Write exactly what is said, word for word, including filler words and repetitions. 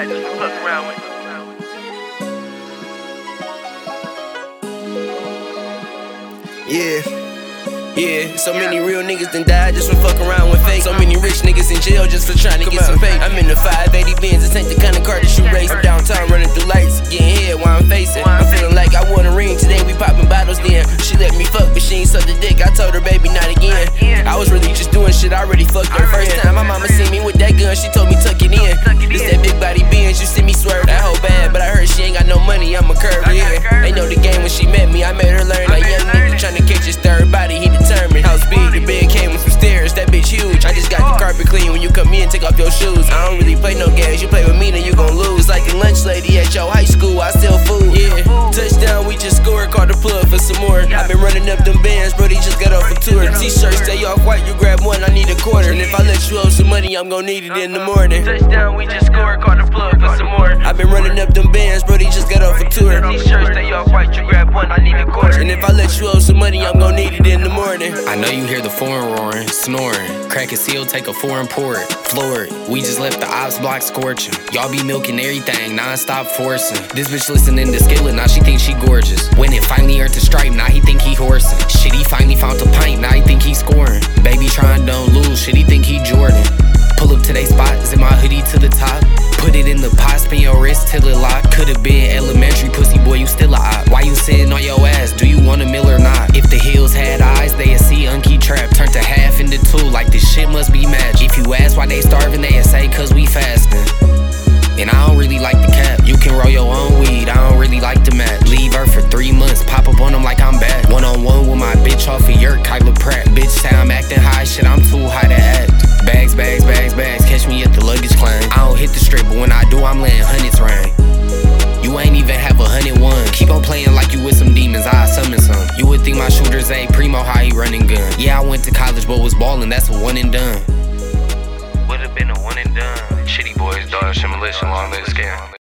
die just to fuck around with. Yeah, yeah, so many real niggas done died just for fuck around with fake. So many rich niggas in jail just for trying to get some fake. I'm in the five eighty Benz, this ain't the kind of car that you race. I'm downtown running through lights, getting head while I'm facing. I'm feeling like I won a ring today, we popping bottles then. She let me fuck, but she ain't suck the dick, I told her baby not again. I was really just doing shit, I already fucked her first time. My mama seen me with that gun, she told me tuck it in. This that big body Benz, you see me swerve. That hoe bad, but I heard she ain't got no money, I'm a curve, yeah. They know the game when she met me, I made her learn. Like young nigga tryna catch his third body, he determined. House big, the bed came with some stairs, that bitch huge. I just got the carpet clean, when you come in, take off your shoes. I don't really play no games, you play with me, then you gon' lose. Like the lunch lady at your high school, I sell food. Yeah, touchdown, we just scored, called the plug for some more. I been running up them bands, bro, they just got off a tour. T-shirts, stay off white, you grab one, I need a quarter. And if I let you owe some money, I'm gon' need it in the morning. Touchdown, we just scored, called the plug for some more. I been running up them bands, bro, they just got off a tour. T-shirts, stay off white, you grab one, I need a quarter. And if I let you owe some money, I'm gon' need it in the morning. I know you hear the foreign roaring, snoring. Crack a seal, take a foreign pour it, floor it. We just left the ops block scorching. Y'all be milking everything, non-stop forcing. This bitch listening to Skillet, now she think she gorgeous. When it finally earned the stripe, now he think he horsing. Shit, he finally found a pint, now he think he scoring. Baby trying don't lose, shit, he think he Jordan. Pull up to they spot, zip my hoodie to the top. Put it in the pot, spin your wrist till it lock. Could've been elementary, pussy boy, you still a op. Why you sitting on your ass? Do you want a meal or not? If the hills had eyes, they'd see Unky Trap. Turned to half into two, like this shit must be magic. If you ask why they starving, they'd say cause we fasting. And I don't really like the cap. You can roll your own weed, I don't really like the match. Leave her for three months, pop up on them like I'm bad. One on one with my bitch off of Yerk, Kyla Pratt. Bitch say I'm acting high, shit, I'm too high to act. Bags, bags, bags, bags, catch me at the luggage claim. I don't hit the strip, but when I do, I'm laying hundreds rain. You ain't even have a hundred one. Keep on playing like you with some demons, I summon some. You would think my shooter's a primo, how he running gun. Yeah, I went to college, but was ballin', that's a one and done. Would've been a one and done. Shitty boys, dog, shit militia, long live scam.